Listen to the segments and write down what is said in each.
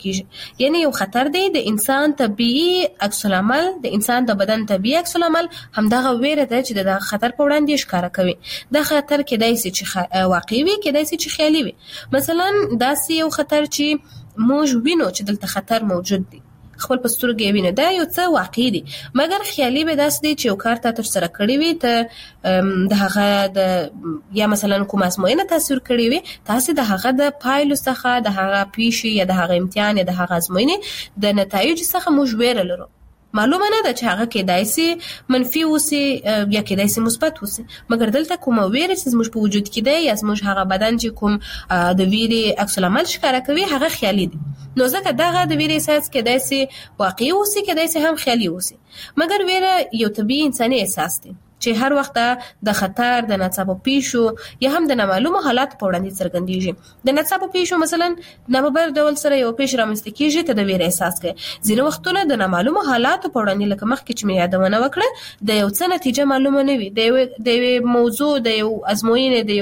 کیږي. یعنی یو خطر دی د انسان طبيعي عکس العمل، د انسان د بدن طبيعي عکس العمل همدغه ویره ده چې د خطر په وړاندې ښکارا کوي. دا خطر کېدای شي چې واقعي وي، کېدای شي چې خیالي وي. مثلا داسې یو خطر چې موږ وینو چې دلته خطر موجود دی، خپل په سترګې وینو، دا یو څه واقعي دي. مګر خیالي به داسې دی چې یو کار ته ترسره کړی وي، ته د هغه د یا مثلا کوم ازموینه تصویر کړی وي، تاسو د هغه د پایلو څخه، د هغه پیښې یا د هغه امتحان یا د هغه ازموینې د نتایج څخه موږ ویره لرو. معلومه نه ده چې هغه کېدای شي منفي اوسي یا کېدای شي مثبت اوسي. مګر دلته کومه ویره چې زموږ په وجود کې ده یا زموږ هغه بدن چې کوم د ویرې عکس العمل ښکارا کوي هغه خیالي دي. نو ځکه دغه د ویرې احساس کېدای شي واقعي اوسي، کېدای شي هم خیالي اوسي. مګر ویره یو طبيعي انساني احساس دی چې هر وخت د خطر، د ناڅاپه پیښو یا هم د نامعلومه حالات په وړاندې څرګندېږي. د ناڅاپه پیښو مثلا نامبر ډول سره یو پیښه رامنځته کېږي، ته د ویرې احساس کوي. ځینې وختونه د نامعلومه حالاتو په وړاندې لکه مخکې چې مې یادونه وکړه د یو څه نتیجه معلومه نه وي، د یوې موضوع، د یو ازموینې،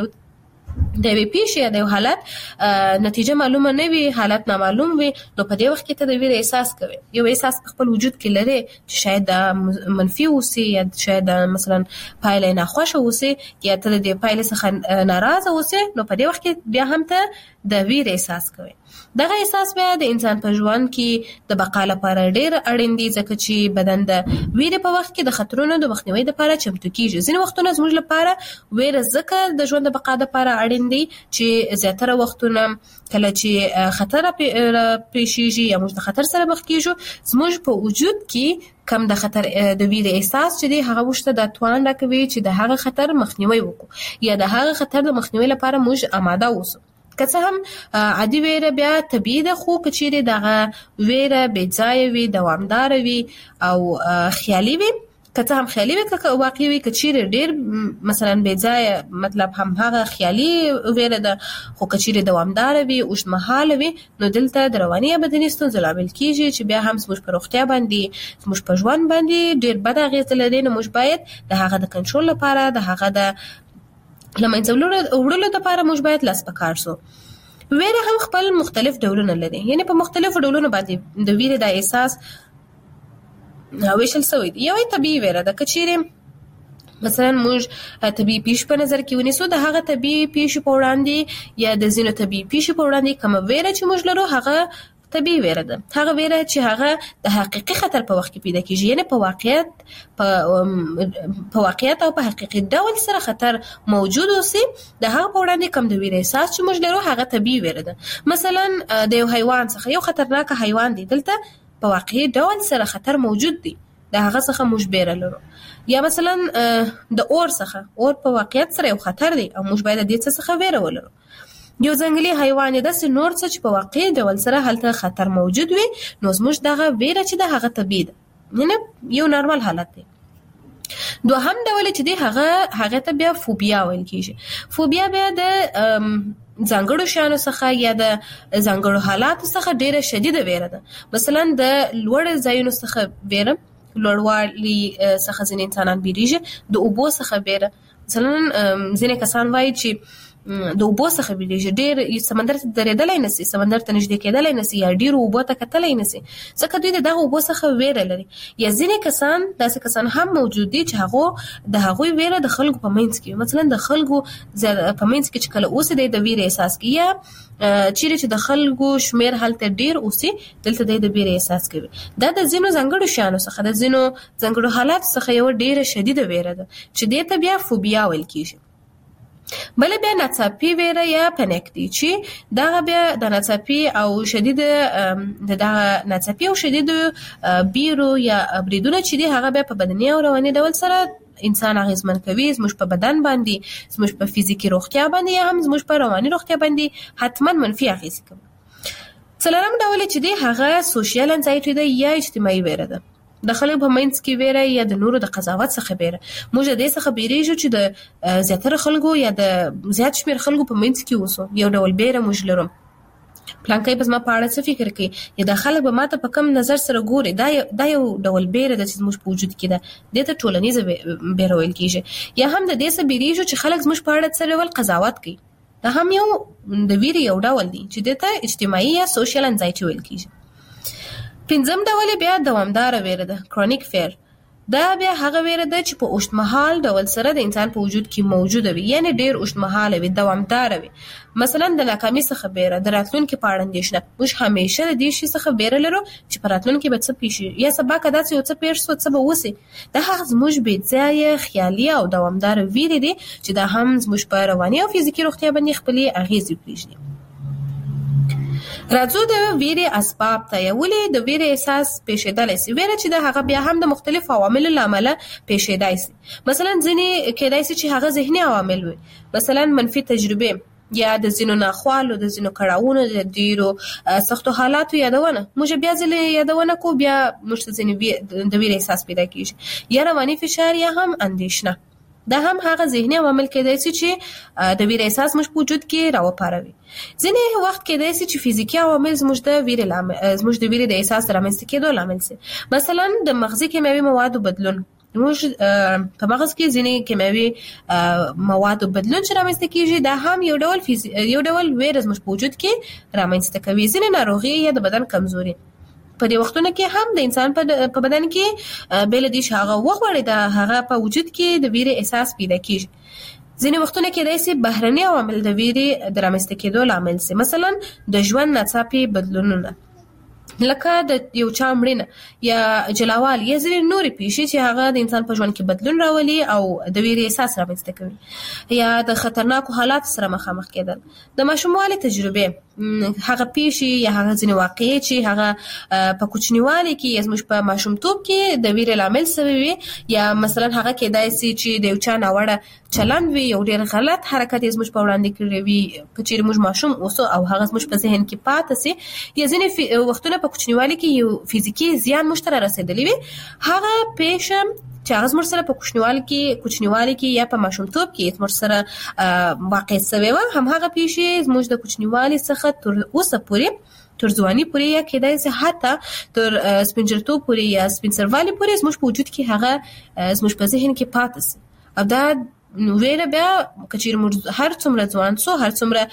د یوې پیښې یا د یو حالت نتیجه معلومه نه وي، حالت نامعلوم وي، نو په دې وخت کې ته د ویرې احساس کوي. یو احساس په خپل وجود کې لري چې شاید منفي اوسي یا شاید مثلا پایله ناخوښه اوسي یا ته د دې پایله څخه ناراضه اوسي، نو په دې وخت کې بیا هم ته د ویرې احساس کوي. دغه احساس بیا د انسان په ژوند کې د بقا لپاره ډېر اړین دی، ځکه چې بدن د ویرې په وخت کې د خطرونو د مخنیوي لپاره چمتو کیږي. ځینې وختونه زموږ لپاره ویره ځکه د ژوند د بقا لپاره اړین دی چې زیاتره وختونه کله چې خطر پیښیږي یا موږ د خطر سره مخ کیږو، زموږ په وجود کې کم د خطر د ویرې احساس چې دی هغه موږ ته د توان راکوي چې د هغه خطر مخنیوي وکړو یا د هغه خطر د مخنیوي لپاره موږ آماده اوسو. که څه هم عادي ویره بیا طبيعي ده، خو که چیرې دغه ویره بې ځایه وي، دوامداره وي او خیالي وي، که څه هم خیالي وي که واقعي وي، که چیرې ډېر مثلا بې ځایه مطلب هم هغه خیالي ویره ده، خو که چیرې دوامداره وي، اوږدمهاله وي، نو دلته د رواني یا بدني ستونزو لامل کیږي چې بیا هم زموږ په روغتیا باندې، زموږ په ژوند باندې ډېر بد اغېز لري. نو موږ باید د هغه د کنټرول لپاره، د هغه د لمنځه وړلو لپاره موږ باید لاس په کار سو. ویره هم خپل مختلف ډولونه لري، یعنی په مختلفو ډولونو باندې د ویرې د احساس ویشل شوی دی. یوه طبیعي ویره ده، که چیرې مثلا موږ طبیعي پیښې په نظر کې ونیسو، د هغه طبیعي پیښې په وړاندې یا د ځینو طبیعي پیښې په وړاندې کومه ویره چې موږ لرو هغه طبیعي ویره ده. هغه ویره چې هغه د حقیقي خطر په وخت کې پیدا کیږي، یعنی په واقعیت او په حقیقي ډول سره خطر موجود اوسي، د هغه په وړاندې کوم د ویرې احساس چې موږ لرو هغه طبیعي ویره ده. مثلا د یو حیوان څخه یو خطرناک حیوان دی، دلته په واقعي ډول سره خطر موجود دی، د هغه څخه موږ بیره لرو. یا مثلا د اور څخه، اور په واقعیت سره یو خطر دی او موږ باید د دې څخه ویره ولرو. یو ځنګلي حیوان داسې نور څه چې په واقعي ډول سره هلته خطر موجود وي، نو زموږ دغه ویره چې د هغه طبیعي ده، یعنی یو نارمل حالت دی. دوهم ډول چې دی هغه ته بیا فوبیا ویل کیږي. فوبیا بیا د ځانګړو شیانو څخه یا د ځانګړو حالاتو څخه ډیره شدیده ویره ده. مثلا د لوړ ځایونو څخه ویره، لوړوالي څخه ځینې انسانان بیریږي، د اوبو څخه ویره. مثلا ځینې کسان وایي چې د اوبو څخه بیریږي، ډېر سمندر ته درېدلی نشي، سمندر ته نږدې کېدلی نشي یا ډېرو اوبو ته کتلی نشي، ځکه دوی د دغه اوبو څخه ویره لري. یا ځینې کسان داسې کسان هم موجود دي چې د هغوی ویره د خلکو په منځ کې، مثلا د خلکو په منځ کې چې کله اوسي د ویرې احساس کوي، یا چیرې چې د خلکو شمیر هلته ډېر اوسي دلته د ویرې احساس کوي. دا د ځینو ځانګړو شیانو څخه، د ځینو ځانګړو حالاتو څخه یوه ډېره شدیده ویره ده چې دې ته بیا فوبیا ویل کیږي. بل بیا ناڅاپي ویره یا پنیک دی، چې دغه بیا د ناڅاپي او شدید ناڅاپي او شدید بیرو یا بریدونه چې دی هغه بیا په بدني او رواني ډول سره انسان اغیزمن کوي، زموږ په بدن باندې، زموږ په فزیکي روغتیا باندې یا هم زموږ په رواني روغتیا باندې حتما منفي اغیز کوي. څلورم ډول چې دی هغه سوشل انزایټي ده یا اجتماعي ویره ده. د خلکو په منځ کې ویره یا د نورو د قضاوت څخه ویره. موږ د دې څخه بیریږو چې د زیاتره خلکو یا د زیات شمیر خلکو په منځ کې اوسو، یو ډول بیره موږ لرو. پلانکی به زما په اړه څه فکر کوي، یا د خلک به ماته په کم نظر سره ګوري، دا یو ډول بیره ده چې زموږ په وجود کې ده، دې ته ټولنیزه بیره ویل کیږي. یا هم د دې څخه بیریږو چې خلک زموږ په اړه څه ډول قضاوت کوي، دا هم یو د ویرې یو ډول دی چې دته اجتماعي یا سوشل انزایټي ویل کیږي. پنځم ډول بیا دوامداره ویره ده، کرونیک فیر. دا بیا هغه ویره ده چې په اوږدمهال ډول سره د انسان په وجود کې موجوده وي، یعنی ډیر اوږدمهاله وي، دوامداره وي. مثلا د ناکامۍ څخه بیره، د راتلونکي په اړه اندېښنه. موږ همیشه د دې شي څخه بیره لرو چې په راتلونکي به څه پیښ یا سبا که داسې یو څه پیښ شو څه به وسي. دا هغه زموږ بې ځایه خیالي او دوامداره ویرې دي چې دا هم زموږ په رواني او فزیکي روغتیا باندې خپلې اغېزې پرېږدي. راځو د ویرې اسباب ته. ولې د ویرې احساس پیښیدلی سي؟ ویره چې د هغه بیا هم د مختلفو عواملو له امله پیښیدای سي. مثلا ځینې کېدای سي چې هغه ذهني عوامل وي، مثلا منفي تجربې یا د ځینو ناخوالو، د ځینو کړاوونو، د ډیرو سختو حالاتو یادونه. موږ بیا ځلې یادونه کو، بیا موږ ته ځینې د ویرې احساس پیدا کېږي، یا رواني فشار یا هم اندېښنه. دا هم هغه ذهني عوامل کېدای سي چې د ویرې احساس موږ په وجود کې راوپاروي. ځینې وخت کېدای سي چې فزیکي عوامل زموږ د ویرې د احساس رامنځته کېدو لامل سي. مثلا د مغزي کیمیاوي موادو بدلون. موږ په مغز کې ځینې کیمیاوي موادو بدلون چې رامنځته کېږي، دا هم یو ډول ویره زموږ په وجود کې رامنځته کوي. ځینې ناروغي یا د بدن کمزوري په دې وختونو کې هم د انسان په بدن کې بل دي چې هغه وغوړي، د هغه په وجود کې د ویرې احساس پیدا کیږي. ځینې وختونه کې داسې بهرني عوامل د ویرې د رامنځته کېدو لامل سي. مثلا د ژوند ناڅاپي بدلونونه، لکه د یو چا مړینه یا جلاوال یا ځینې نورې پیښې چې هغه د انسان په ژوند کې بدلون راولي او د ویرې احساس رامنځته کوي، یا د خطرناکو حالاتو سره مخامخ کېدل. د ماشوموالي تجربې، هغه پیښې یا هغه ځینې واقعې چې هغه په کوچنیوالي کې یا زموږ په ماشومتوب کې د ویرې لامل سوي وي، یا مثلا هغه کېدای سي چې د یو چا ناوړه چلند وي، یو ډېر غلط حرکت یې زموږ په وړاندې کړی وي، که چیرې موږ ماشوم اوسو او هغه زموږ په ذهن کې پاتې سي، یا ځینې وختونه په کوچنیوالي کې یو فزیکي زیان موږ ته رسېدلی وي. هغه پیښه چې هغه زموږ سره په کوچنیوالي کې یا په ماشومتوب کې زموږ سره واقع سوې وه، همهغه پیښې زموږ د کوچنیوالي څخه تر اوسه پورې، تر ځواني پورې، یا کېدای سي حتی تر سپینجرتوب پورې یا سپین سروالي پورې زموږ په وجود کې هغه زموږ په ذهن کې پاتې سي. او دا ویره بیا که چیرې موږ هر څومره ځوان سو، هر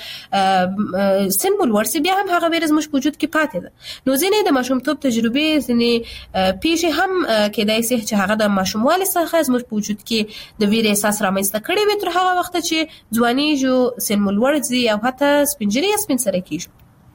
څومره سن مو لوړ سي، بیا هم هغه ویره زموږ په وجود کې پاتې ده. نو ځینې د ماشومتوب تجربې، ځینې پیښې هم کېدای سي چې هغه د ماشوموالي څخه زموږ په وجود کې د ویرې احساس رامنځته کړی وي تر هغه وخته چې ځوانیږو، سن مو لوړ ځي او حتی سپین ږیري یا سپین سرې کېږو.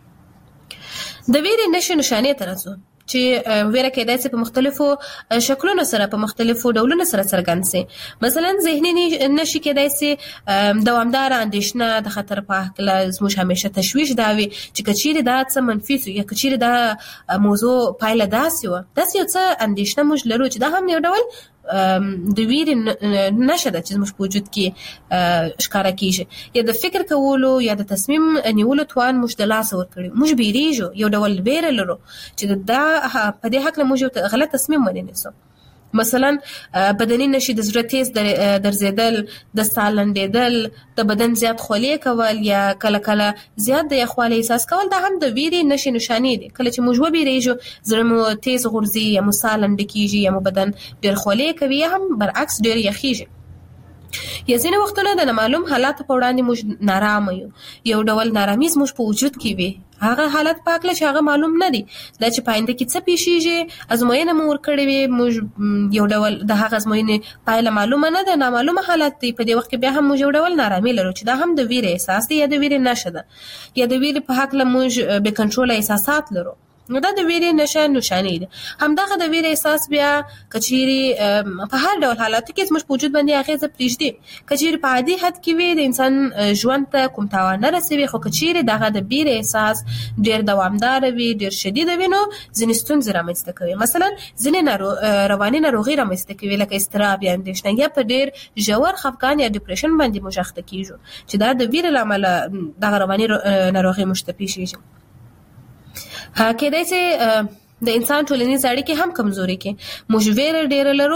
د ویرې نښې نښانې ته راځو چې ویره کېدای سي په مختلفو شکلونو سره، په مختلفو ډولونو سره څرګند سي. مثلا ذهني نښې کېدای سي دوامداره اندېښنه، د خطر په هکله زموږ همیشه تشویش دا وي چې که چیرې دا څه منفي سو یا که چیرې دا موضوع پایله داسې وه، داسې یو څه اندېښنه موږ لرو چې دا هم یو ډول د ویرې نښه ده چې زموږ په وجود کې ښکاره کېږي. یا د فکر کولو یا د تصمیم نیولو توان موږ د لاسه ورکړي، موږ بیریږو، یو ډول ویره لرو چې دا په دې هکله موږ یو غلط تصمیم ونیسو. مثلا بدني نشي د زړه تیز درزیدل، د ساه لنډېدل، د بدن زیات خولې کول یا کله کله زیات د یخوالي احساس کول، دا هم د ویرې نښې نښانې دي. کله چې موږ وبېرېږو، زړه مو تیز غورځي یا مو ساه لنډه کېږي یا مو بدن ډېر خولې کوي یا هم برعکس ډېر یخېږي. یا ځینې وختونه د نامعلوم حالاتو په وړاندې موږ نارامه یو، یو ډول نارامي زموږ په وجود کې وي، هغه حالت په هکله چې هغه معلوم نه دي، دا چې په آینده کې څه پیښیږي. ازموینه مو ورکړې وي، موږ یو ډول د هغه ازموینې پایله معلومه نه ده، نامعلومه حالت دی. په دې وخت کې بیا هم موږ یو ډول نارامي لرو چې دا هم د ویرې احساس دی یا د ویرې نښه ده. یا د ویرې په هکله موږ بې کنټروله احساسات لرو، نو دا د ویرې نښه نښانې ده. همدغه د ویرې احساس بیا که چیرې په هر ډول حالاتو کې زموږ په وجود باندې اغېزه پرېږدي. که چیرې په عادي حد کې وي، د انسان ژوند ته کوم تاوان نه رسوي، خو که چیرې دغه د ویرې احساس ډېر دوامداره وي، ډېر شدید وي، نو ځینې ستونزې رامنځته کوي. مثلا ځینې رواني ناروغي رامنځته کوي، لکه اضطراب یا اندېښنه، یا په ډېر ژور خفګان یا ډیپریشن باندې موږ اخته کېږو چې دا د ویرې له امله دغه رواني ناروغي موږ ته پیښیږي. کېدای سي د انسان ټولنیز اړیکې هم کمزوري کې. موږ ویره ډېره لرو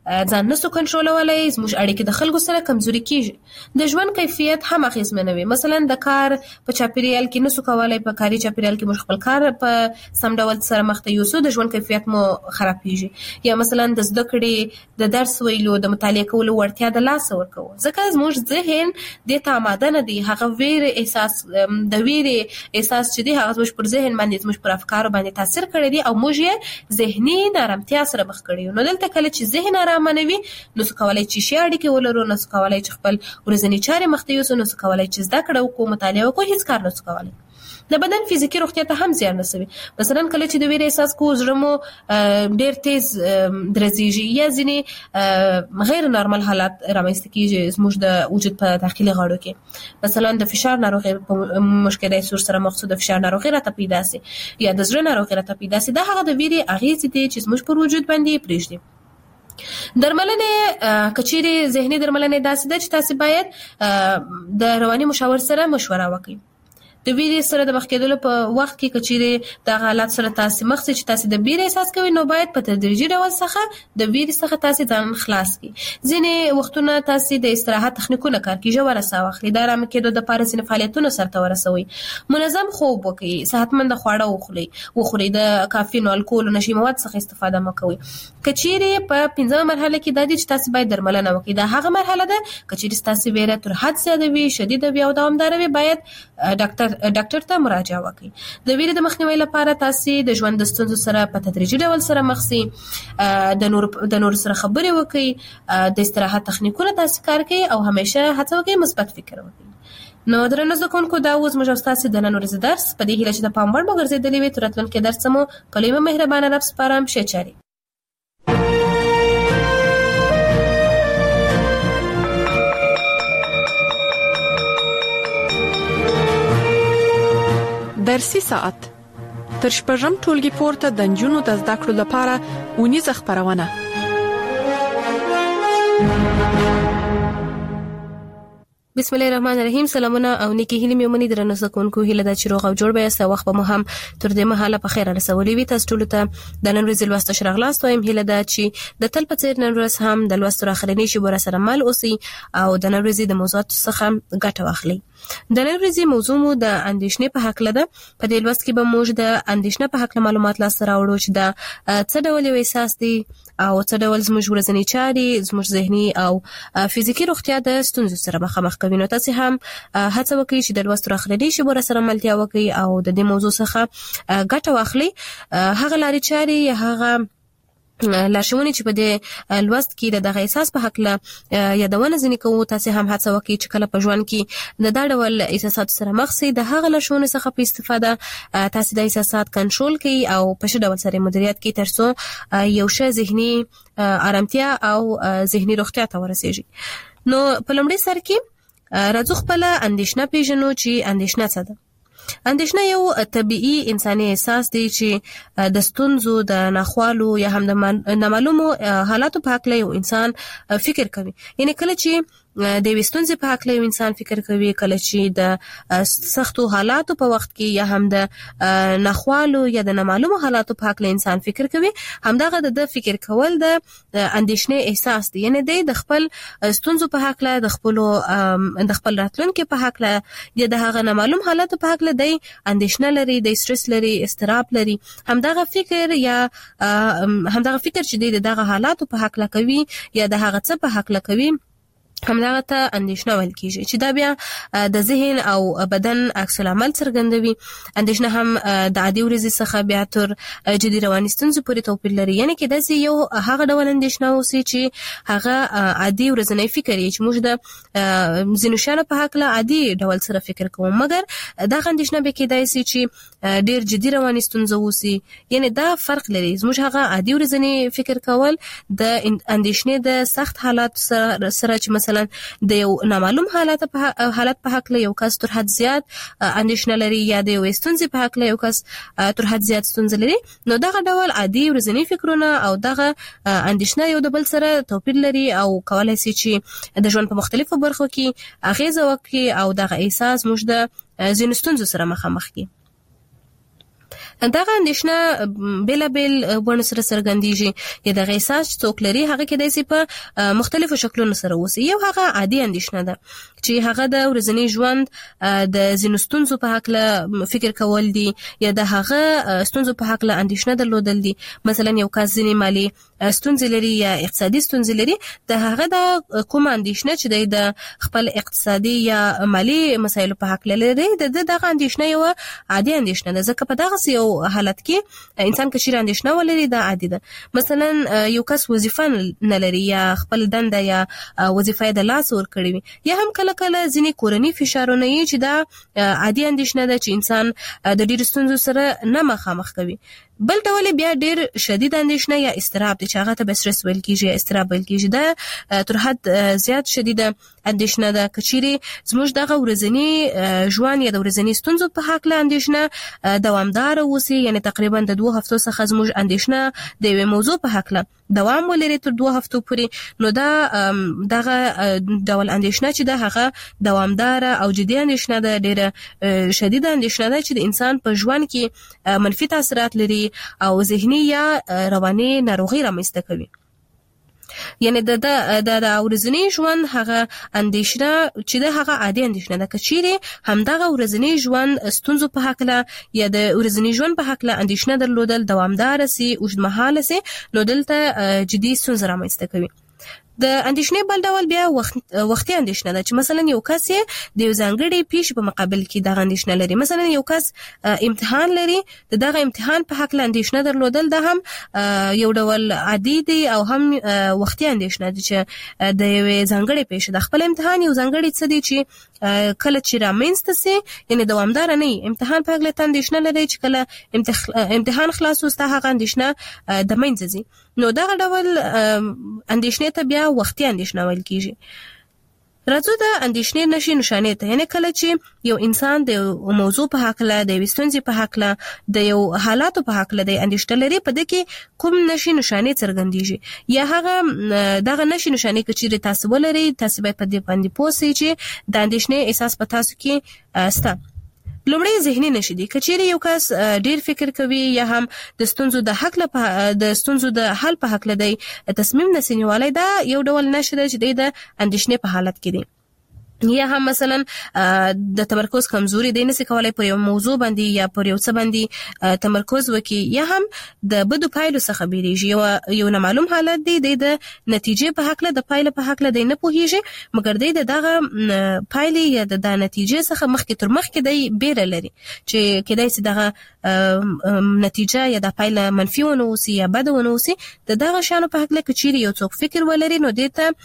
ځان نسو کنټرولولای، زموږ اړیکې د خلکو سره کمزوري کیږي، د ژوند کیفیت هم اغیزمنوي. مثلا د کار په چاپیریال کې نسو کولای په کاري چاپیریال کې موږ خپل کار په سم ډول سره مخ ته یوسو، د ژوند کیفیت مو خرابېږي. یا مثلا د زده کړې د درس ویلو د مطالعه کولو وړتیا د لاس ورکوو، ځکه زموږ ذهن د ته آماده نه دی. هغه ویره احساس د ویره احساس چې دی هغه زموږ پر ذهن باندې زموږ پر افکارو باندې تاثیر کړی دی او موږ یې ذهني نارامتیا سره مخ کړی. نو دلته کله چې ذهن آرام نه وي نو څه کولای چې شي اړیکې ولرو، نو څه کولای چې خپل ورځنی چارې مخ ته یوسو، نو څه کولای چې زده کړه وکړو، مطالعه وکړو، هیڅ کار نه څه کولای. د بدن فزیکی روغتیا ته هم زیان رسوي. مثلا کله چې د ویرې احساس کوو زړه مو ډیر تیز درزیږي یا ځینې غیر نارمل حالات رامنځته کیږي زموږ د وجود په داخلي غړو کې. مثلا د فشار ناروغي په مشکل سور سره مخصوص د فشار ناروغي راته پیدا سي یا د زړه ناروغي راته پیدا سي، دا هغه د ویرې اغیز دي چې زموږ پر وجود باندې پرېږدي. درملنه کچيري ذهني درملنه داسې ده چې تاسو باید د رواني مشاور سره مشوره وکړئ. د ویرې سره د مخ کېدلو په وخت کې کچيري د حالات سره تاسو مخ چې تاسو د ویرې احساس کوئ نو باید په تدریجي ډول څخه د ویرې څخه تاسو ځان خلاص کړئ. ځینې وختونه تاسو د استراحت تخنیکونه کار کوي، ژوره ساه واخلئ، د آرام کېدو د پاره ځینې فعالیتونه سره ورسوي، منظم خوب وکړئ، صحتمند خواړه وخورئ، د کافین او الکول او نشي مواد څخه استفاده مکوئ. کچيري په 5مه مرحله کې د دې چې تاسو باید درملنه وکړئ، دا هغه مرحله ده کچيري تاسو ویره تر حد زیاته وي، شدید وي او دوامدار وي، باید ډاکټر ته مراجعه وکړئ. د ویرې د مخنیوي لپاره تاسو د ژوند د ستونزو سره په تدریجي ډول سره مخ سئ، د نور سره خبرې وکړئ، د استراحت تخنیکونه تاسو کار کوي او همیشه هڅه وکړئ مثبت فکر وکړئ. نو درنو زده کوونکو دا اوس موږ تاسو د نن ورځې درس په دې هیله چې د پام وړ مو ګرځېدلی وي. تر راتلونکي درس مو کلمه مهربانه رب سپارم. ښه چاري. درسي ساعت تر شپږم ټولګي پورته د نجونو د زده کړو لپاره اونیزه خپرونه. بسم الله الرحمن الرحیم. سلامونه او نیکی هیله مې ومني درنو زده کوونکو، هیله ده چې روغ او جوړ به یاست. وخت به مو هم تر دې مهاله په خیر رسولي وي. تاسو ټول ته د نن ورځې لوست شرغلاست وایم. هیله ده چې د تل په څیر نن ورځ هم د لوست راخرنی شي بور سره مل اوسئ او د نن ورځې د موضوعات څخه ګټه واخلئ. د نن ورځې موضوع مو د اندېښنې په حق لده. په دې لوست کې به موږ د اندېښنې په حق معلومات لاسته راوړو چې دا څه ډول یو احساس دی او څه ډول زموږ ورځنی چارې زموږ ذهني او فزیکی روغتیا د ستونزو سره مخامخ کوي. نو تاسو هم هڅه وکړئ چې د لوست راخرنی شي بور سره ملتیا وکړئ او د دې موضوع څخه ګټه واخلئ. هغه لارې چارې یا هغه لارښوونې چې په دې لوست کې د دغه احساس په حق له یادونه ځنې کوو، تاسو هم هڅه وکړئ چې کله په ژوند کې د دا ډول احساسات سره مخ شئ د هغه لارښوونې څخه په استفاده تاسو د احساسات کنټرول کړئ او په ښه ډول سره مدیریت کړئ ترڅو یو ښه ذهني آرامتیا او ذهني روغتیا ته ورسیږئ. نو په لومړي سر کې راځو خپل اندېښنه پیژنو چې اندېښنه څه ده. اندېښنه یو طبيعي انساني احساس دی چې د ستونزو د ناخوالو یا هم د نامعلومو حالاتو په اړه یو انسان فکر کوي. یعنی کله چې د وستونځ په حق له انسان فکر کوي، کله چې د سختو حالاتو په وخت کې یا هم د ناخوالو یا د نامعلومو حالاتو په حق له انسان فکر کوي، همدغه د فکر کول د اندېښنې احساس دی. یعنی د خپل ستونزو په حق له د خپل راتلونکي په حق له یا د هغه نامعلوم حالاتو په حق له د اندېښنه لري، د استرس لري، استراب لري. همدغه فکر یا همدغه فکر چې دغه حالاتو په حق له کوي یا د هغه څه په حق له کوي همدغه ته اندېښنه ویل کیږي چې دا بیا د ذهن او بدن عکس العمل څرګندوي. اندېښنه هم د عادي ورځې څخه بیا تر جدي رواني ستونزو پورې توپیر لري. یعنی کې داسې یو هغه ډول اندېښنه اوسي چې هغه عادي ورځنی فکر یې چې موږ د ځینو شیانو په حق له عادي ډول سره فکر کوو، مګر دا اندېښنه به کېدای شي چې ډېر جدي رواني ستونزه اوسي. یعنی دا فرق لري. زموږ هغه عادي ورځنی فکر کول د اندېښنې د سخت حالات سره چې مثلا د یو نامعلوم حالت په حق له یو کس تر حد زیات اندېښنه لري یا د یو ستونزې په حق له یو کس تر حد زیات ستونزه لري، نو دغه ډول عادي ورځنی فکرونه او دغه اندېښنه یو د بل سره توپیر لري او کولای شي چې د ژوند په مختلفو برخو کې اغیزه وکړي او دغه احساس موږ د ځینو ستونزو سره مخامخ کړي. دغه اندیشنه بېلابېل بڼو سره څرګندېږي یا دغه احساس چې څوک لري هغه کېدای شي په مختلفو شکلونو سره اوسي. یو هغه عادي اندیشنه ده چې هغه د ورځني ژوند د ځینو ستونزو په هکله فکر کول دي یا د هغه ستونزو په هکله اندیشنه درلودل دي. مثلا یو کس ځینې مالي ستونزې لري یا اقتصادي ستونزې لري، د هغه د کومه اندیشنه چې د خپل اقتصادي یا مالي مسایلو په هکله لري دغه اندیشنه یو عادي اندیشنه ده، ځکه په دغه یو حالت کې انسان که چیرې اندیشنه ولري دا عادي ده. مثلا یو کس وظیفه نه لري یا خپل دنده یا وظیفه د لاس ورکړي وي، یا هم کله کله ځینې کورني فشارونه یې چې دا عادي اندیشنه ده چې انسان د ډېرو ستونزو سره نه مخامخ کوي. بل ډول بیا ډېر شدید اندیشنه یا اضطراب دي چې هغه ته استرس ویل کیږي یا اضطراب ویل کیږي. دا تر حد زیات شدیده اندیشنه ده که چیرې زموږ دغه ورځنی ژوند یا د ورځنی ستونزو په هکله اندیشنه دوامدار اوسي، یعنی تقریبا د 2 هفتو څخه زموږ اندیشنه د یوې موضوع په هکله دوام ولري تر 2 هفتو پورې، نو دغه ډول اندیشنه چې ده هغه دوامدار او جدي اندیشنه ده، ډېره شدیده اندیشنه ده چې د انسان په ژوند کې منفي تاثیرات لري او ذهني یا رواني ناروغي رامنځته کوي. یعنی د ورځنی ژوند هغه اندیشنه چې د هغه عادي اندیشنه ده، که چیرې همدغه ورځنی ژوند ستونزو په هکله یا د ورځنی ژوند په هکله اندیشنه درلودل دوامدار سي، اوږدمهاله سي، نو دلته جدي ستونزې رامنځته کوي. د اندیشنې بل ډول بیا وختي اندیشنه ده چې مثلا یو کس د یو ځانګړي پیښې په مقابل کې دغه اندیشنه لري. مثلا یو کس امتحان لري، دغه امتحان په هکله اندیشنه درلودل ده هم یو ډول عادي دی او هم وختي اندیشنه ده چې د یو ځانګړي پیښې د خپل امتحان یو ځانګړي څه دی چې کله چې رامنځته سي، یعنی دوامدار نه امتحان په هکله اندیشنه لري چې کله امتحان خلاص وسته هغه اندیشنه د منځ ځي، نو دغه ډول اندیشنې ته بیا وختي اندیشنه ویل کیږي. راځو د اندیشنې نښې نښانې ته، یعنی کله چې یو انسان د موضوع په هکله د یوې ستونزې په هکله د یو حالاتو په هکله د اندیشنه لري، په دې کې کوم نښې نښانې څرګندېږي یا هغه دغه نښې نښانې که چیرې تاسو ولرئ، تاسو باید په دې باندې پوه سئ چې د اندیشنې احساس په تاسو کې شته. لومړی ذهني نشي دي، که چیرې یو کس ډیر فکر کوي یا هم د ستونزو د حل په هکله دی تصمیم نسینوالی، دا یو ډول نشي ده چې د اندیشنې په حالت کې دی. یا هم مثلا د تمرکز کمزوري دی، نسی کولای پر یو موضوع باندې یا پر یو څه باندې تمرکز وکړي، یا هم د بدو پایلو څخه بیریږي، یو نامعلوم حالت دی د نتیجې په هکله د پایلو په هکله دی نه پوهیږي، مګر دی دغه پایلې یا د نتیجې څخه مخکې تر مخکې دی بیره لري چې کېدای شي دغه نتیجه یا د پایله منفي ونه اوسي یا بده ونه اوسي. دغه شانو په هکله که چیرې یو څوک فکر ولري نو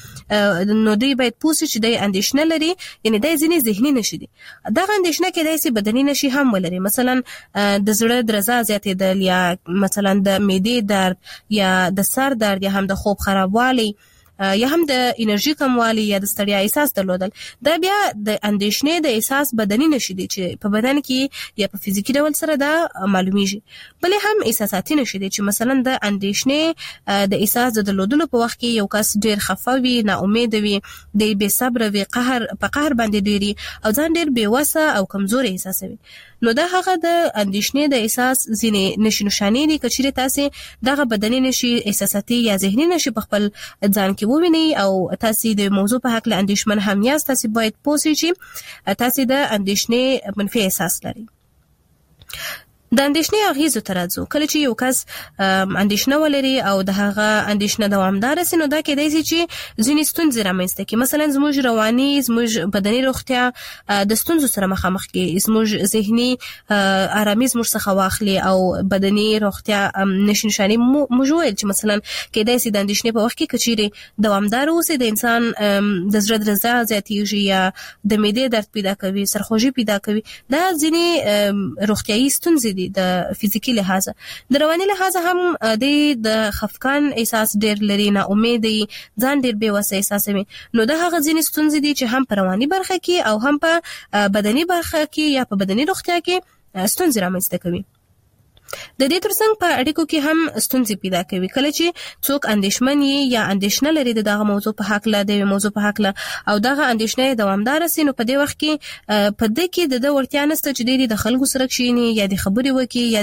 دوی باید پوه شي چې دی اندیشنه لري، یعنی دا ځینې ذهني نشي دي. دغه اندیشنه کېدای شي بدني نشي هم ولري، مثلا د زړه درزا زیاتېدل یا مثلا د معدې درد یا د سر درد یا هم د خوب خرابوالی یا هم د انرژي کموالی یا د ستړیا احساس درلودل. دا بیا د اندیشنې د احساس بدني نشي دي چې په بدن کې یا په فزیکی ډول سره دا معلومیږي. بلې هم احساساتي نشي دي چې مثلا د اندیشنې د احساس د درلودلو په وخت کې یو کس ډیر خفه وي، نا امید وي، د بې صبر وي، په قهر باندې ډیری او ځان ډیر بې وسه او کمزوري احساسوي. نو دا هغه د اندیشنې د احساس ځینې نشي نشانې دي. که چیرې تاسې دغه بدني نشي احساساتي یا ذهني نشي په خپل ځان کې ووینئ او تاسې د موضوع په هکله اندیشمن هم یاست، تاسې باید پوه شئ چې تاسې د اندیشنې منفي احساس لرئ. د اندیشنې اغیزو ته راځو. کله چې یو کس اندیشنه ولري او د هغه اندیشنه دوامداره سي، نو دا کېدای شي چې ځینې ستونزې رامنځته کړي. مثلا زموږ رواني، زموږ بدني روغتیا د ستونزو سره مخامخ کړي، زموږ ذهني آرامي زموږ څخه واخلي او بدني روغتیا نشي نشانې موږ ویل چې مثلا کېدای شي د اندیشنې په وخت کې که چیرې دوامداره اوسي، د انسان د زړه درزا زیاتېږي یا د معدې درد پیدا کوي، سرخوږي پیدا کوي. دا ځینې روغتیایي ستونزې د فزیکی لحاظ. د رواني لحاظ هم د خفقان احساس ډیر لري، نا امید دي، ځان ډیر بې وسه احساسوي. نو دا هغه ځینې ستونزې دي چې هم په رواني برخه کې او هم په بدني برخه کې یا په بدني روغتیا کې ستونزې رامنځته کوي. د دې ترڅنګ په اړیکو کې هم ستونزې پیدا کوي. کله چې څوک اندېښمن یا اندېښنه لري د دغه موضوع په حق له د موضوع په حق له او دغه اندېښنه دوامدار سي، نو په دې وخت کې په دې کې د ورتیا نشته چې د خلکو سره کښیني یا د خبرې وکړي یا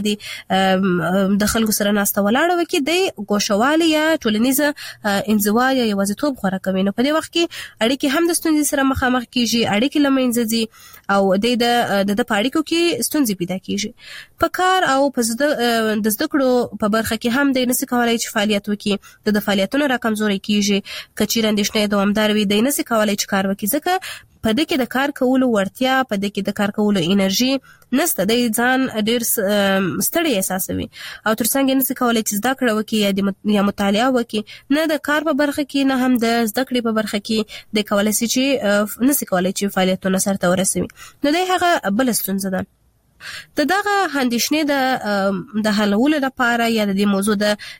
د خلکو سره ناسته ولاړه وکړي، د ګوښوالي یا ټولنیزه انزوا یا یوازیتوب غوره کوي. نو په دې وخت کې اړیکې هم د ستونزې سره مخامخ کیږي، اړیکې له منځه ځي او د اړیکو کې ستونزې پیدا کیږي. په کار او په د زده کړو په برخه کې هم د نسی کولای چې فعالیت وکړي، د فعالیتونو راکمزوري کیږي. کچیر اندېښنه دوامدار وي، د نسی کولای چې کار وکړي، ځکه په دې کې د کار کولو ورتیا، په دې کې د کار کولو انرژي نشته، د ځان ډیر ستړی احساسوي او ترڅنګ نسی کولای چې زده کړه وکړي یا مطالعه وکړي، نه د کار په برخه کې نه هم د زده کړې په برخه کې د کولای شي چې نسی کولای چې فعالیتونه سرته ورسوي. نو د هغه بل ستونزه ده. دغه اندېښنې د حلولو لپاره یا د موضوع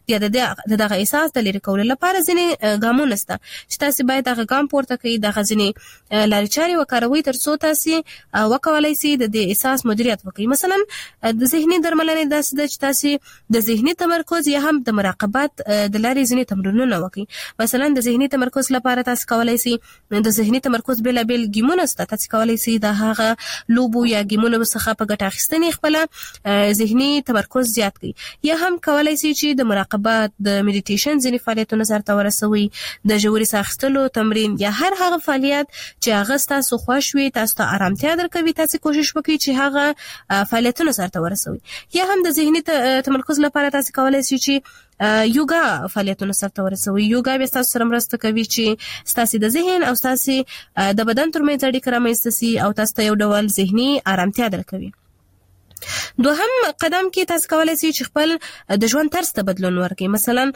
دغه احساس د لري کولو لپاره ځینې ګامونه شته چې تاسو باید دغه ګام پورته کړئ، دغه ځینې لارې چارې وکاروئ ترڅو تاسو وکولای شئ د احساس مدیریت وکړئ. مثلا د ذهني درملنې داسې ده چې تاسو د ذهني تمرکز یا هم د مراقبت د لارې ځینې تمرینونه وکړئ. مثلا د ذهني تمرکز لپاره تاسو کولای شئ د ذهني تمرکز بېلابېل ګیمونه شته، تاسو کولای شئ د هغه لوبو یا ګیمونو څخه په ګټه اخیستنې خپل ذهني تمرکز زیات کړئ. یا هم کولای شئ چې د مراقبت، د میډیټیشن ځینې فعالیتونه سرته ورسوي، د ژورې ساه اخیستلو تمرین یا هر هغه فعالیت چې هغه تاسو خوښ وي، تاسو ته آرامتیا درکوي، تاسو کوشش وکړئ چې هغه فعالیتونه سرته ورسوي. یا هم د ذهني تمرکز لپاره تاسو کولای شئ چې یوګا فعالیتونه سرته ورسوي. یوګا به تاسو سره مرسته کوي چې تاسو د ذهن او تاسو د بدن ترمنځ اړیکه رامنځته شي او تاسو ته یو ډول ذهني آرامتیا درکوي. دوهم قدم کې تاسو کولای شئ چې خپل د ژوند طرز ته بدلون ورکړئ. مثلا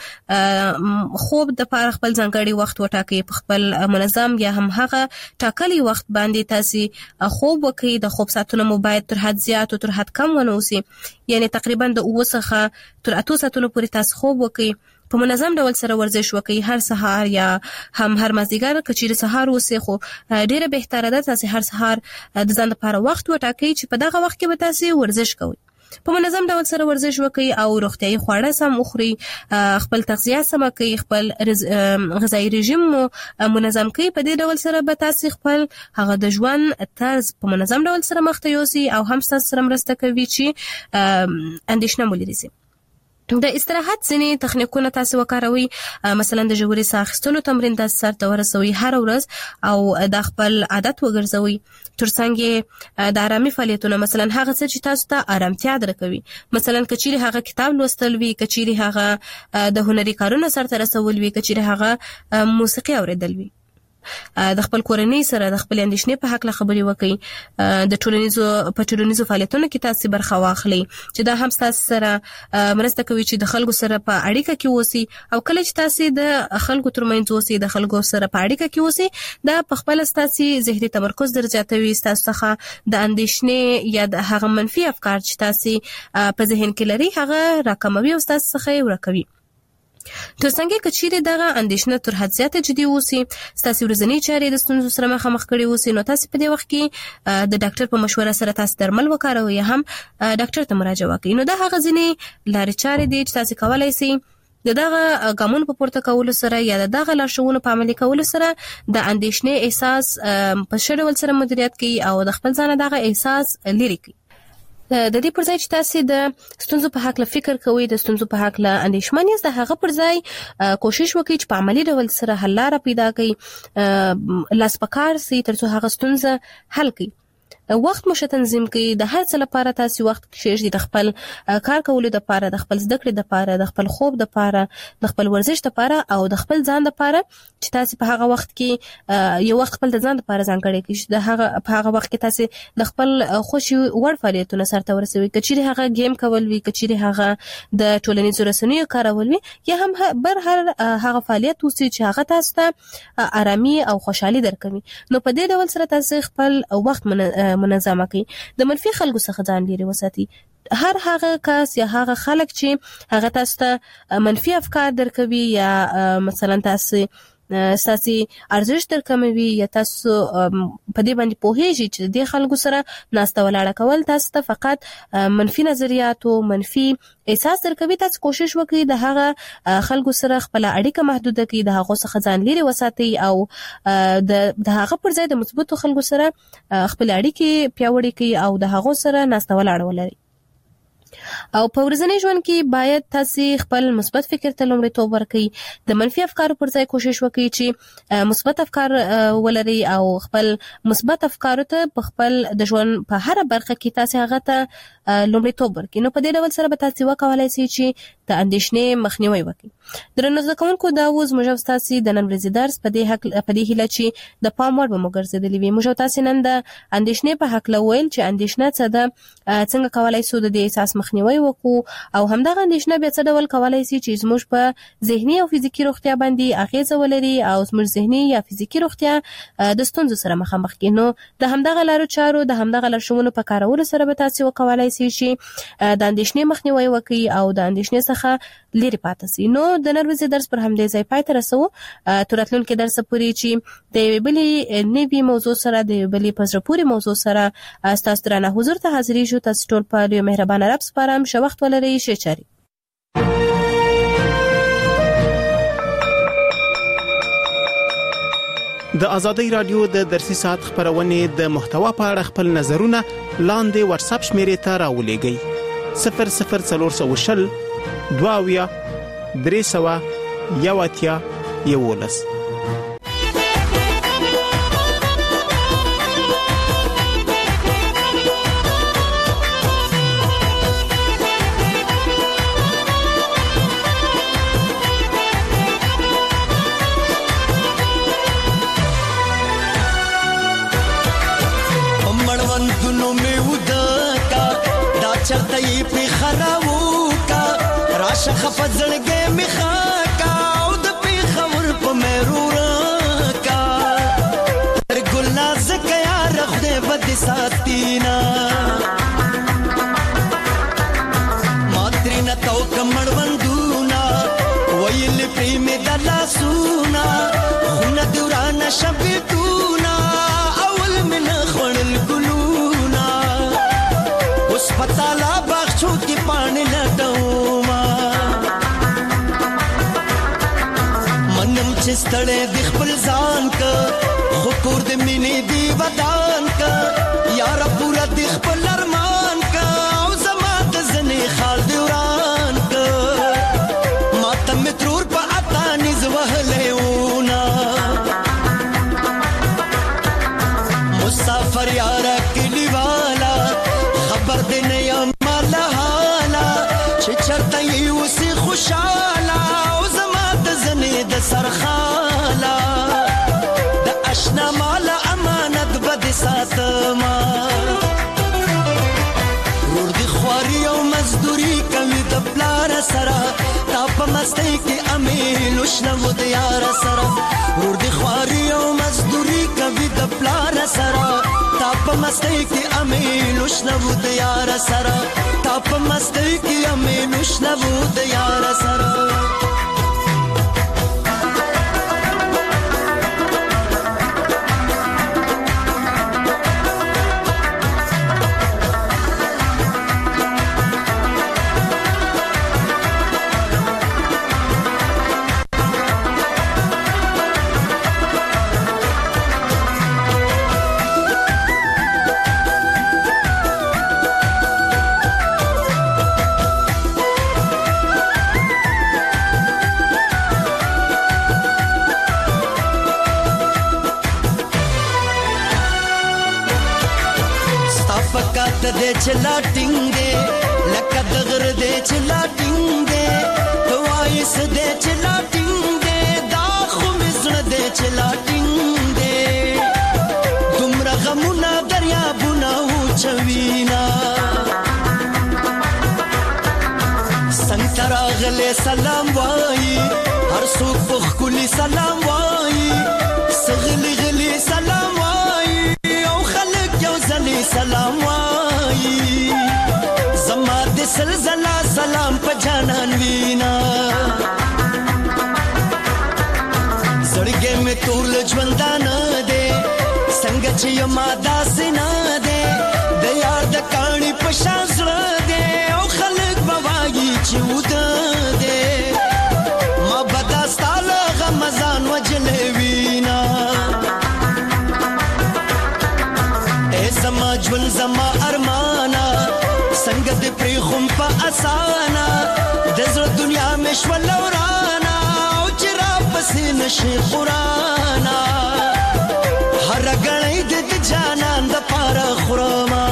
خوب د لپاره خپل ځانګړي وخت وټاکئ، په خپل منظم یا هم هغه ټاکلي وخت باندې تاسو خوب وکړئ. د خوب ساعتونه مو باید تر حد زیات او تر حد کم ونه اوسي، یعنی تقریبا د 9 څخه تر 8 ساعتونو پورې تاسو خوب وکړئ. په منظم ډول سره ورزش وکړئ، هر سهار یا هم هر مازدیګر کچیر سهار وسی، خو ډیره بهتره ده تاسو هر سهار د ځان لپاره وخت وټاکئ چې په دغه وخت کې به تاسو ورزش کوئ. په منظم ډول سره ورزش وکړئ او روغتیايي خواړه سم وخورئ، خپل تغذیه سم کړئ، خپل غذایی رژیم منظم کړئ. په دې ډول سره به تاسو خپل هغه د ژوند طرز په منظم ډول سره مخ ته یوسئ او هم تاسو سره مرسته کوي چې اندېښنه مو لري. د استراحت ځینې تخنیکونه تاسو وکاروئ، مثلا د ژورې ساه اخیستلو تمرین تاسو سرته ورسوئ هر ورځ او د خپل عادت وګرځوئ. ترڅنګ د آرامي فعالیتونه، مثلا هغه څه چې تاسو ته آرامتیا درکوي، مثلا کچېرې هغه کتاب لوستل وي، کچېرې هغه د هنري کارونو سرته رسول وي، کچېرې هغه موسیقي اوریدل وي. د خپل کورنۍ سره د خپل اندېښنې په حق له خبرې وکړئ. د ټولنیزو فعالیتونو کې تاسو برخه واخلئ چې دا هم تاسو سره مرسته کوي چې د خلکو سره په اړیکه کې اوسئ. او کله چې تاسو د خلکو ترمنځ اوسئ، د خلکو سره په اړیکه کې اوسئ، دا په خپل تاسو ذهني تمرکز درزیاتوي، تاسو څخه د اندېښنې یا د هغه منفي افکار چې تاسو په ذهن کې لري هغه راکموي او تاسو څخه یې ورکوي. ترڅنګ کچېرې دغه اندېښنه تر حد زیاته جدي اوسي، تاسو ورځنی چارې د ستونزو سره مخامخ کړي اوسئ، نو تاسو په دې وخت کې د ډاکټر په مشوره سره تاسو درمل وکاروئ یا هم ډاکټر ته مراجعه وکړئ. نو دا هغه ځینې لارې چارې دي چې تاسو کولای شئ دغه ګامونو په پورته کولو سره یا دغه لارښوونو په عملي کولو سره د اندېښنې احساس په ښه ډول سره مدیریت کړئ او د خپل ځان دغه احساس لرې کړئ. د دې پر ځای چې تاسو د ستونزو په حق له فکر کوئ، د ستونزو په حق له اندېښمن یاست، د هغه پر ځای کوشش وکړئ چې په عملي ډول سره حل لاره پیدا کړئ، لاس په کار سئ ترڅو هغه ستونزه حل کړئ. وخت مو تنظیم کړئ، د هر څه لپاره تاسو وخت کښېږدئ، د خپل کار کولو لپاره، د خپل زده کړې لپاره، د خپل خوب لپاره، د خپل ورزش لپاره او د خپل ځان لپاره چې تاسو په هغه وخت کې یو وخت خپل د ځان لپاره ځانګړی کړئ. د هغه په هغه وخت کې تاسو د خپل خوشي وړ فعالیتونه سرته ورسوي، کچېرې هغه گیم کول وي، کچېرې هغه د ټولنیزو رسنیو کارول وي، یا هم بر هر هغه فعالیت اوسي چې هغه تاسو ته آرامي او خوشحالي درکوي. نو په دې ډول سره تاسو خپل وخت منظمه کړئ. د منفي خلکو څخه ځان لرې وساتئ. هر هغه کس یا هغه خلک چې هغه تاسو ته منفي افکار درکوي یا مثلا تاسو ساسي ارزښت درکموي یا تاسو په دې باندې پوهیږئ چې د خلکو سره ناسته ولاړه کول تاسو ته فقط منفي نظریات او منفي احساس درکوي. تاسو کوشش وکړئ د هغه خلکو سره خپل اړیکه محدوده کړئ، د هغه څخه ځان لري وساتئ او د هغه پر ځای د مثبتو خلکو سره خپل اړیکې پیاوړې کړئ او د هغه سره ناسته ولاړه ولرئ. او په ورځني ژوند کې باید تاسو خپل مثبت فکر ته لومړیتوب ورکړئ، د منفي افکارو پر ځای کوشش وکړئ چې مثبت افکار ولرئ او خپل مثبت افکارو ته په خپل د ژوند په هر برخه کې تاسو هغه ته لومړیتوب ورکړئ. نو په دې ډول سره به تاسو وکولای شئ چې د اندېښنې مخنیوي وکړئ. درنو زده کوونکو، دا اوس موږ تاسو د نن ورځې درس په دې هیله چې د پام وړ به مو ګرځېدلی وي. موږ تاسو نن د اندېښنې په حق لویل چې اندېښنه څه ده، څنګه کولای شو د دې احساس مخنیوي وکړو او همدغه اندېښنه بیا څه ډول کولای شي چې زموږ په ذهني او فزیکی روغتیا باندې اغیزه ولري او زموږ ذهني یا فزیکی روغتیا د ستونزو سره مخامخ کړي. نو د همدغه لارو چارو د همدغه لارښوونو په کارولو سره به تاسو وکولای شئ چې د اندېښنې مخنیوي وکړي او د اندېښنې څخه لري پاتې شئ. نو د نن ورځې درس پر همدې ځای پای ته رسوو. تر راتلونکي درس پورې چې د یوې بلې نوې موضوع سره د یوې بلې په زړه پورې موضوع سره ستاسو درانه حضور ته حاضرېږو. تاسو ټول په یو مهربانه رب سپارم. ښه وخت ولرئ. ښه چارې. د آزادۍ رادیو د درسي ساعت خبرونه د محتوا په اړه خپل نظرونه لاندې واتس اپ شمیرې ته راولېږئ. 00420 22 300 11. چرتای په خراو کا راشه خفزړګې مخا کا او د په خبر په مرور کا تر ګلناز کیا رخ دې بد ساتینا ماترینا تو کمړ وندونا ویل پریم دلا سونا خون دوران شبتونا اول من خړل ګلونا اوس پتا لا بخښو کې پانی لټوما منم چې ستړې د خپل ځان کا خو کور د مینې دی ودان کا یار پورا د خپل ارمان کا او زما د زنې خال دوران کا ماته مترور په اتا نز وهلهونا مسافر یار کلی والا خبر دې نه یم مالا حالا چې چرته یې اوسې خوشاله او زما د زنې د سرخاله د اشنا مالا امانت به دې ساتما ورور دې خواري او مزدوري کوي د پلار سره تا په مستۍ کې امیل وشنو د یار سره ورور دې خواري او مزدوري کوي د پلار سره تا په مستۍ کې امیل وشنو د یار سره تا په مستۍ کې امیل وشنو د یار سره دې چلا ټینګې لکه دغر دې چلا ټینګې توایس دې چلا ټینګې دا خو مزړه دې چلا ټینګې دومره غمونه دریابونه وچوینا څنګه راغله سلام وایي هر څوک په خولي سلام وایي سغلی غلی سلام وایي او خلک یو ځلې سلام وایي زما د سلزلا سلام په جانان وینا زړګي چې ما داسې نه دی د یار د کاڼي په شان زړه دی او خلک به وایي چې وده دی ما به دا ستا له غمه ځان وجلی وینا ای زما ژوند زما ارمانه څنګه دې پرېښوم په اسانه د زړه دنیا مې شوله ورانه او چې راپسې نشي قرانه هر غړی د جانان د پاره خورما